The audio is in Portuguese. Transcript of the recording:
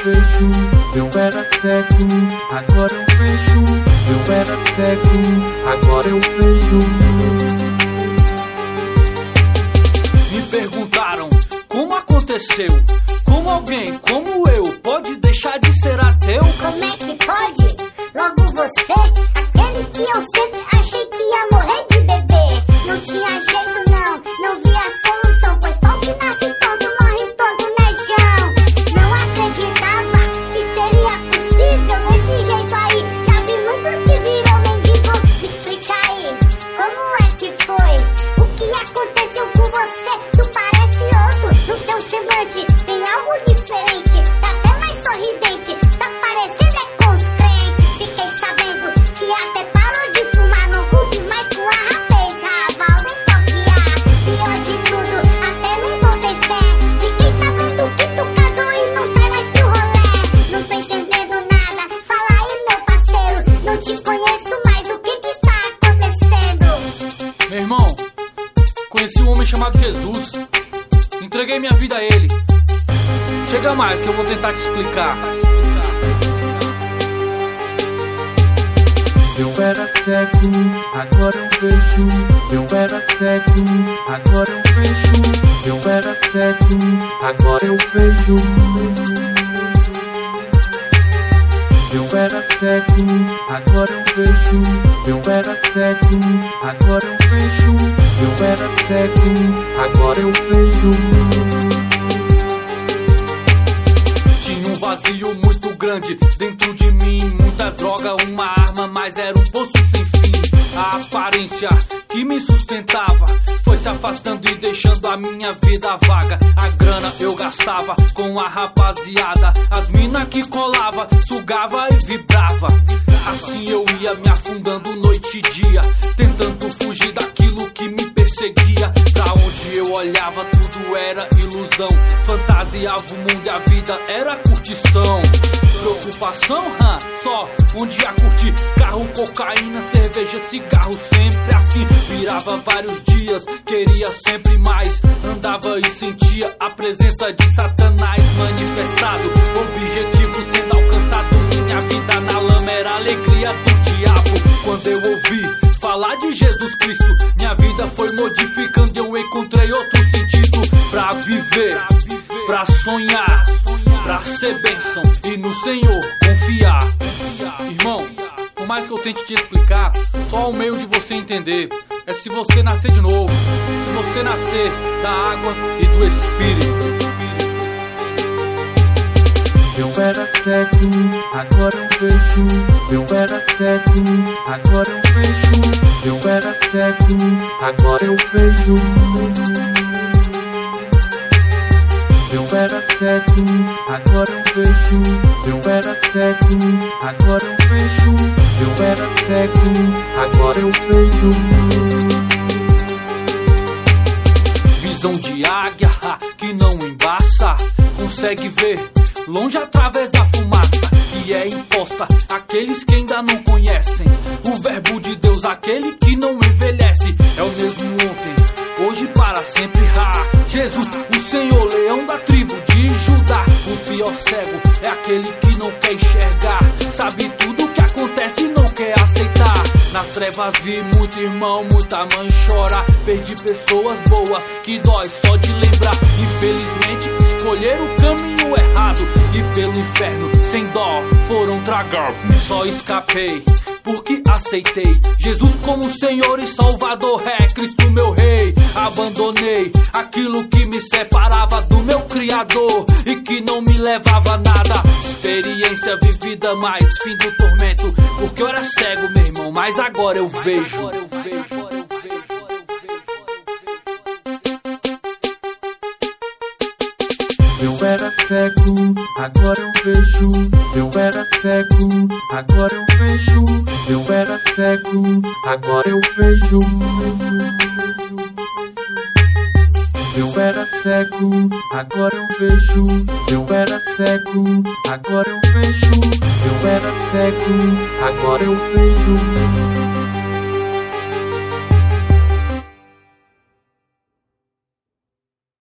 vejo. Eu era cego, agora eu vejo. Eu era cego, agora eu vejo. Me perguntaram como aconteceu. Como alguém como eu pode deixar de ser ateu? Como é que pode? Logo você, aquele que eu sempre achei que ia morrer de bebê. Não tinha jeito não, não via solução, pois pau que nasce todo, morre todo nejão. Não acreditava que seria possível desse jeito aí. Já vi muitos que viram mendigo. Me explica aí, como é que foi? O que aconteceu com você? Tu parece outro, no teu semblante tem algo diferente. Tá até mais sorridente, tá parecendo é consciente. Fiquei sabendo que até parou de fumar, não curte mais com a rapaz. Raval nem toquear, pior de tudo, até nem botei fé. Fiquei sabendo que tu casou e não sai mais pro rolê. Não tô entendendo nada, fala aí meu parceiro. Não te conheço mais, o que está acontecendo? Meu irmão, conheci um homem chamado Jesus. Entreguei minha vida a ele. Chega mais que eu vou tentar te explicar. Eu era cego, agora eu vejo. Eu era cego, agora eu vejo. Eu era cego, agora eu vejo. Eu era cego, agora eu vejo. Eu era cego, agora eu vejo. Eu era cego, agora eu vejo. Tinha um vazio muito grande dentro de mim. Muita droga, uma arma, mas era um poço sem fim. A aparência que me sustentava foi se afastando e deixando a minha vida vaga. A grana eu gastava com a rapaziada. As mina que colava, sugava e vibrava. Assim eu ia me afundando noite e dia, tentando fugir daquilo que me perseguia. Pra onde eu olhava tudo era ilusão. Fantasiava o mundo e a vida era curtição. Preocupação, só onde ia curtir. Carro, cocaína, cerveja, cigarro, sempre assim. Virava vários dias, queria sempre mais. Andava e sentia a presença de Satanás manifestado. Objetivo sendo alcançado. Minha vida na lama era a alegria do diabo. Quando eu ouvi falar de Jesus Cristo, minha vida foi modificando e eu encontrei outro sentido. Pra viver, pra sonhar, pra ser bênção e no Senhor confiar. Irmão, por mais que eu tente te explicar, só o meio de você entender é se você nascer de novo. Se você nascer da água e do Espírito. Eu era cego, agora eu vejo. Eu era cego, agora eu vejo. Eu era cego, agora eu vejo. Eu era cego, agora eu vejo. Eu era cego, agora eu vejo. Eu era cego, agora eu vejo. Visão de águia que não embaça, consegue ver longe através da fumaça que é imposta àqueles que ainda não conhecem o verbo de Deus, aquele que não envelhece. É o mesmo ontem, hoje para sempre. Jesus, o Senhor, leão da tribo de Judá. O pior cego é aquele que não quer enxergar, sabe tudo o que acontece e não quer aceitar. Nas trevas vi muito irmão, muita mãe chora. Perdi pessoas boas que dói só de lembrar. Infelizmente escolheram o caminho errado e pelo inferno sem dó foram tragados. Só escapei porque aceitei Jesus como Senhor e Salvador. É Cristo meu Rei. Abandonei aquilo que me separava do meu Criador e que não me levava a nada. Experiência vivida, mais fim do tormento. Porque eu era cego, meu irmão, mas agora eu vejo. Eu era cego, agora eu vejo. Eu era cego, agora eu vejo. Eu era cego, agora eu vejo. Eu era cego, agora eu vejo. Eu era cego, agora eu vejo. Eu era cego, agora eu vejo.